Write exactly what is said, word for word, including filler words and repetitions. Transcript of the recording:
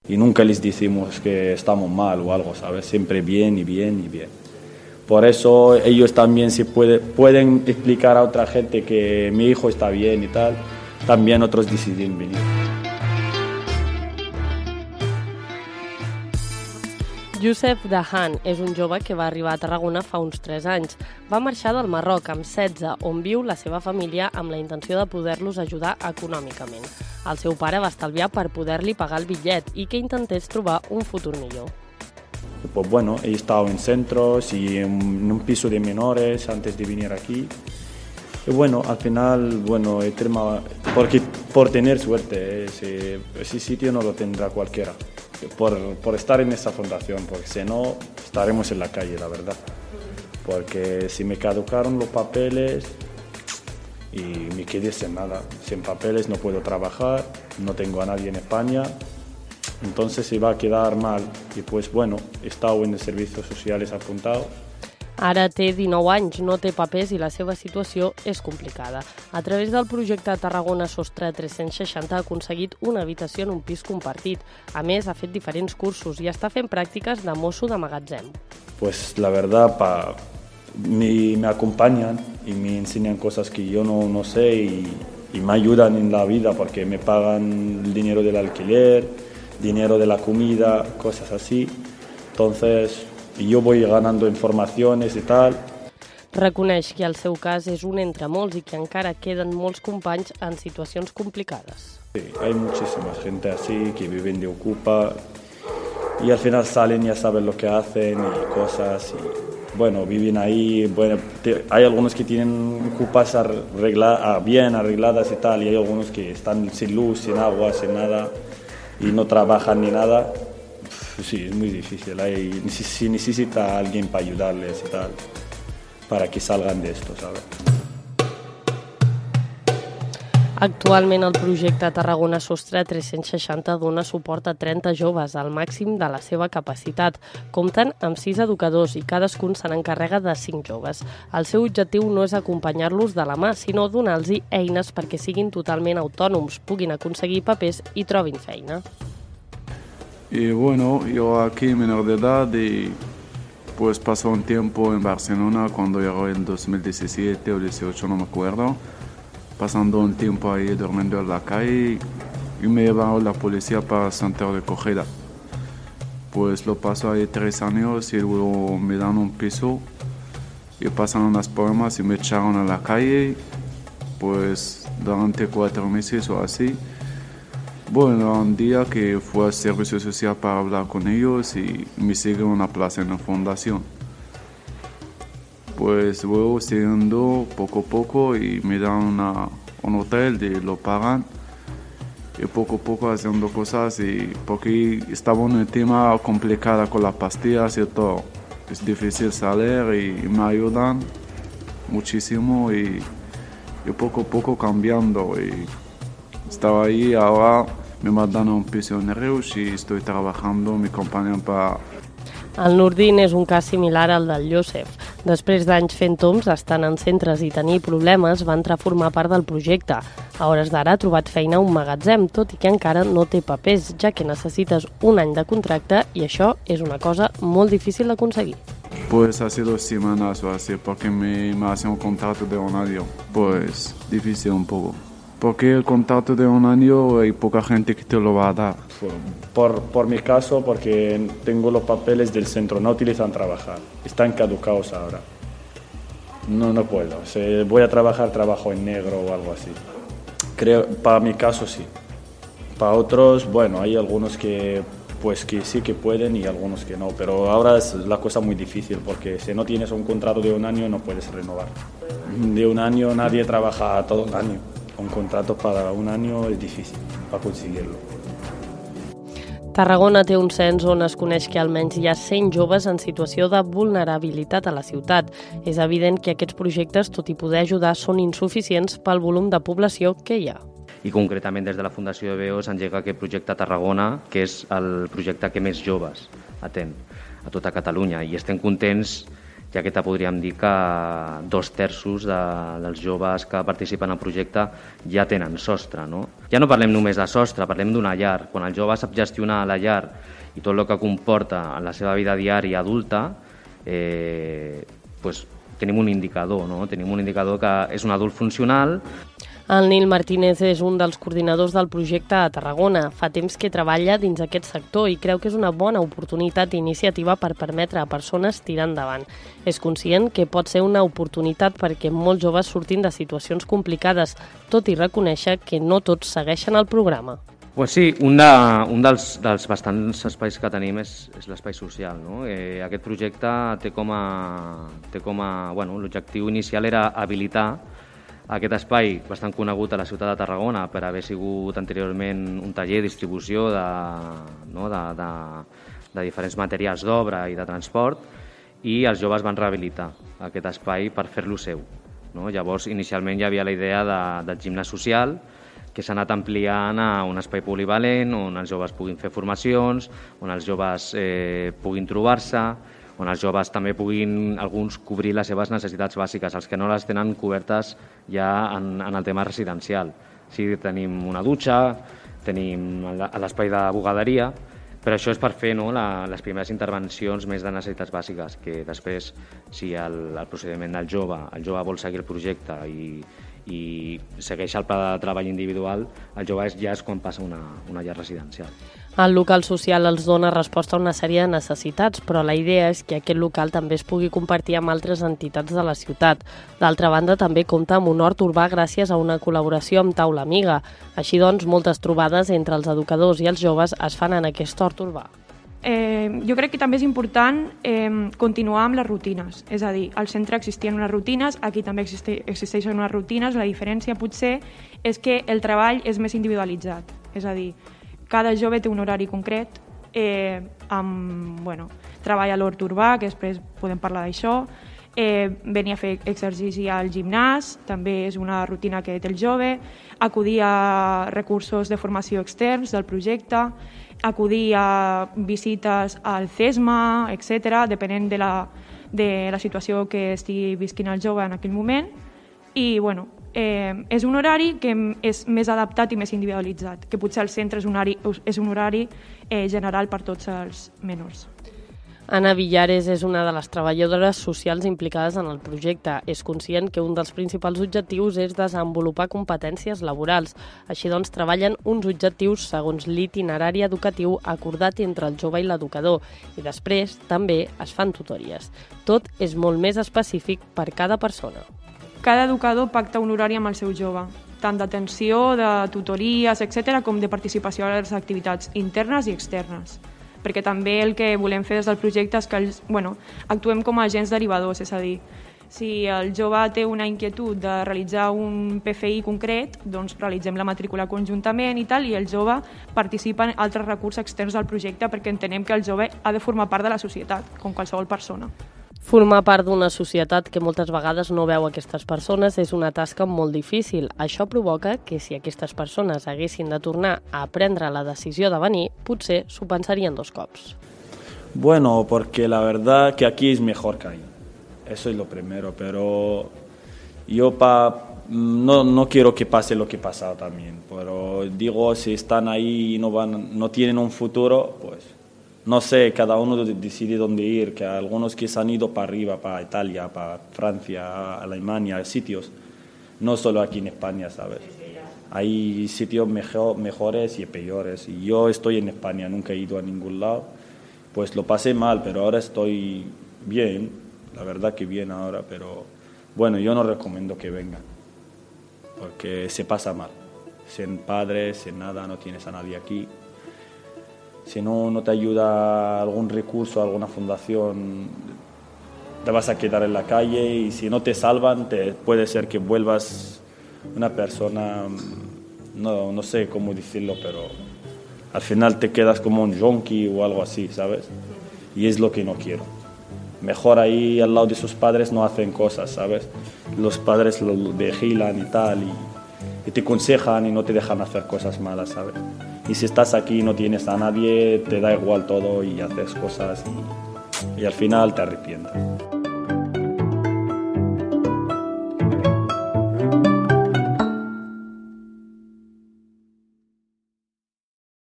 Y nunca les decimos que estamos mal o algo, ¿sabes? Siempre bien y bien y bien. Por eso ellos también si puede, pueden explicar a otra gente que mi hijo está bien y tal, también otros deciden venir. Youssef Dahan és un jove que va arribar a Tarragona fa uns tres anys. Va marxar del Marroc amb setze, on viu la seva família amb la intenció de poder-los ajudar econòmicament. El seu pare va estalviar per poder-li pagar el bitllet i que intentés trobar un futur millor. Pues bueno, he estado en centros y en un piso de menores antes de venir aquí. Y bueno, al final, bueno, he terminado, porque por tener suerte, ese, ese sitio no lo tendrá cualquiera. Por, por estar en esa fundación, porque si no, estaremos en la calle, la verdad. Porque si me caducaron los papeles y me quedé sin nada, sin papeles no puedo trabajar, no tengo a nadie en España, entonces se va a quedar mal. Y pues bueno, he estado en los servicios sociales apuntado. Ara té dinou anys, no té papers i la seva situació és complicada. A través del projecte Tarragona Sostre tres-cents seixanta ha aconseguit una habitació en un pis compartit. A més, ha fet diferents cursos i està fent pràctiques de mosso de magatzem. Pues la verdad, pa, me, me acompañan y me enseñan cosas que yo no, no sé y, y me ayudan en la vida porque me pagan el dinero del alquiler, dinero de la comida, cosas así. Entonces, i jo voy ganando informaciones y tal. Reconeix que el seu cas és un entre molts i que encara queden molts companys en situacions complicades. Sí, hay muchísima gente así que viven de Ocupa y al final salen y ya saben lo que hacen y cosas y bueno, viven ahí. Bueno, te, hay algunos que tienen Ocupas arregla, bien arregladas y tal y hay algunos que están sin luz, sin agua, sin nada y no trabajan ni nada. Sí, es muy difícil. Hay, si necesita alguien para ayudarles y tal, para que salgan de esto, ¿sabes? Actualment el projecte Tarragona Sostre tres-cents seixanta dona suport a trenta joves, al màxim de la seva capacitat. Compten amb sis educadors i cadascun se n'encarrega de cinc joves. El seu objectiu no és acompanyar-los de la mà, sinó donar-los eines perquè siguin totalment autònoms, puguin aconseguir papers i trobin feina. Y bueno, yo aquí menor de edad y pues pasé un tiempo en Barcelona cuando llegó en dos mil diecisiete o dieciocho, no me acuerdo, pasando un tiempo ahí durmiendo en la calle y me llevaron la policía para el centro de acogida. Pues lo paso ahí tres años y luego me dan un piso y pasaron las pruebas y me echaron a la calle pues durante cuatro meses o así. Bueno, un día que fui al servicio social para hablar con ellos y me siguen una plaza en la fundación. Pues luego siguiendo poco a poco y me dan una, un hotel y lo pagan. Y poco a poco haciendo cosas y porque estaba un tema complicado con las pastillas y todo. Es difícil salir y me ayudan muchísimo y, y poco a poco cambiando. Y estaba ahí, ahora me mandan a un piso en Reus y estoy trabajando, me acompañan para... El Nurdin és un cas similar al del Youssef. Després d'anys fent toms, estant en centres i tenir problemes, va entrar a formar part del projecte. A hores d'ara ha trobat feina a un magatzem, tot i que encara no té papers, ja que necessites un any de contracte i això és una cosa molt difícil d'aconseguir. Pues hace dos semanas o así, porque me, me hace un contrato de un año. Pues difícil un poco. Porque el contrato de un año hay poca gente que te lo va a dar. Por, por mi caso, porque tengo los papeles del centro, no utilizan trabajar, están caducados ahora. No, no puedo. Si voy a trabajar, trabajo en negro o algo así. Creo, para mi caso sí. Para otros, bueno, hay algunos que, pues que sí que pueden y algunos que no. Pero ahora es la cosa muy difícil porque si no tienes un contrato de un año no puedes renovar. De un año nadie trabaja todo un año. Un contrato para un año és difícil per aconseguir-lo. Tarragona té un cens on es coneix que almenys hi ha cent joves en situació de vulnerabilitat a la ciutat. És evident que aquests projectes, tot i poder ajudar, són insuficients pel volum de població que hi ha. I concretament des de la Fundació de Veos engega aquest projecte a Tarragona, que és el projecte que més joves atén a tota Catalunya. I estem contents ja que te podríem dir que dos terços de, dels joves que participen al projecte ja tenen sostre. No? Ja no parlem només de sostre, parlem d'una llar. Quan el jove sap gestionar la llar i tot el que comporta en la seva vida diària adulta, eh, pues, tenim un indicador, no? Tenim un indicador que és un adult funcional. El Nil Martínez és un dels coordinadors del projecte a Tarragona. Fa temps que treballa dins aquest sector i creu que és una bona oportunitat i iniciativa per permetre a persones tirar endavant. És conscient que pot ser una oportunitat perquè molts joves surtin de situacions complicades, tot i reconèixer que no tots segueixen el programa. Pues sí, un, de, un dels, dels bastants espais que tenim és, és l'espai social. No? Eh, aquest projecte té com a... Té com a bueno, l'objectiu inicial era habilitar aquest espai bastant conegut a la ciutat de Tarragona per haver sigut anteriorment un taller de distribució de, no, de, de, de diferents materials d'obra i de transport, i els joves van rehabilitar aquest espai per fer-lo seu. No? Llavors, inicialment hi havia la idea de, del gimnàs social, que s'ha anat ampliant a un espai polivalent on els joves puguin fer formacions, on els joves eh, puguin trobar-se, on els joves també puguin alguns cobrir les seves necessitats bàsiques, els que no les tenen cobertes ja en, en el tema residencial. Sí, tenim una dutxa, tenim l'espai de bugaderia, però això és per fer no, la, les primeres intervencions més de necessitats bàsiques, que després, si el, el procediment del jove, el jove vol seguir el projecte i, i segueix el pla de treball individual, el jove ja és quan passa una, una llar residencial. El local social els dona resposta a una sèrie de necessitats, però la idea és que aquest local també es pugui compartir amb altres entitats de la ciutat. D'altra banda, també compta amb un hort urbà gràcies a una col·laboració amb Taula Amiga. Així doncs, moltes trobades entre els educadors i els joves es fan en aquest hort urbà. Eh, jo crec que també és important eh, continuar amb les rutines. És a dir, al centre existien unes rutines, aquí també existi, existeixen unes rutines. La diferència potser és que el treball és més individualitzat. És a dir, cada jove té un horari concret, eh, amb bueno, treball a l'hort urbà, que després podem parlar d'això, eh, venir a fer exercici al gimnàs, també és una rutina que té el jove, acudir a recursos de formació externs del projecte, acudir a visites al CESMA, etcètera, depenent de la, de la situació que estigui visquint el jove en aquell moment. I bueno, eh, és un horari que és més adaptat i més individualitzat, que potser el centre és un horari, és un horari eh, general per tots els menors. Anna Villares és una de les treballadores socials implicades en el projecte. És conscient que un dels principals objectius és desenvolupar competències laborals. Així doncs, treballen uns objectius segons l'itinerari educatiu acordat entre el jove i l'educador. I després, també, es fan tutories. Tot és molt més específic per cada persona. Cada educador pacta un horari amb el seu jove, tant d'atenció, de tutories, etcètera, com de participació a les activitats internes i externes. Perquè també el que volem fer des del projecte és que els, bueno, actuem com a agents derivadors, és a dir, si el jove té una inquietud de realitzar un P F I concret, doncs realitzem la matrícula conjuntament i tal, i el jove participa en altres recursos externs del projecte perquè entenem que el jove ha de formar part de la societat, com qualsevol persona. Formar part d'una societat que moltes vegades no veu aquestes persones és una tasca molt difícil. Això provoca que si aquestes persones haguessin de tornar a prendre la decisió de venir, potser s'ho pensarien dos cops. Bueno, porque la verdad que aquí es mejor que ahí. Eso es lo primero, pero yo pa, no, no quiero que pase lo que ha pasado también. Pero digo, si están ahí y no, van, no tienen un futuro, pues... No sé, cada uno decide dónde ir, que algunos que se han ido para arriba, para Italia, para Francia, Alemania, sitios, no solo aquí en España, ¿sabes? Hay sitios mejor, mejores y peores. Y yo estoy en España, nunca he ido a ningún lado, pues lo pasé mal, pero ahora estoy bien, la verdad que bien ahora, pero bueno, yo no recomiendo que vengan, porque se pasa mal. Sin padres, sin nada, no tienes a nadie aquí. Si no, no te ayuda algún recurso, alguna fundación, te vas a quedar en la calle y si no te salvan, te, puede ser que vuelvas una persona, no, no sé cómo decirlo, pero al final te quedas como un junkie o algo así, ¿sabes? Y es lo que no quiero. Mejor ahí al lado de sus padres no hacen cosas, ¿sabes? Los padres lo vigilan y tal, y, y te aconsejan y no te dejan hacer cosas malas, ¿sabes? Y si estás aquí y no tienes a nadie, te da igual todo y haces cosas y, y al final te arrepientes.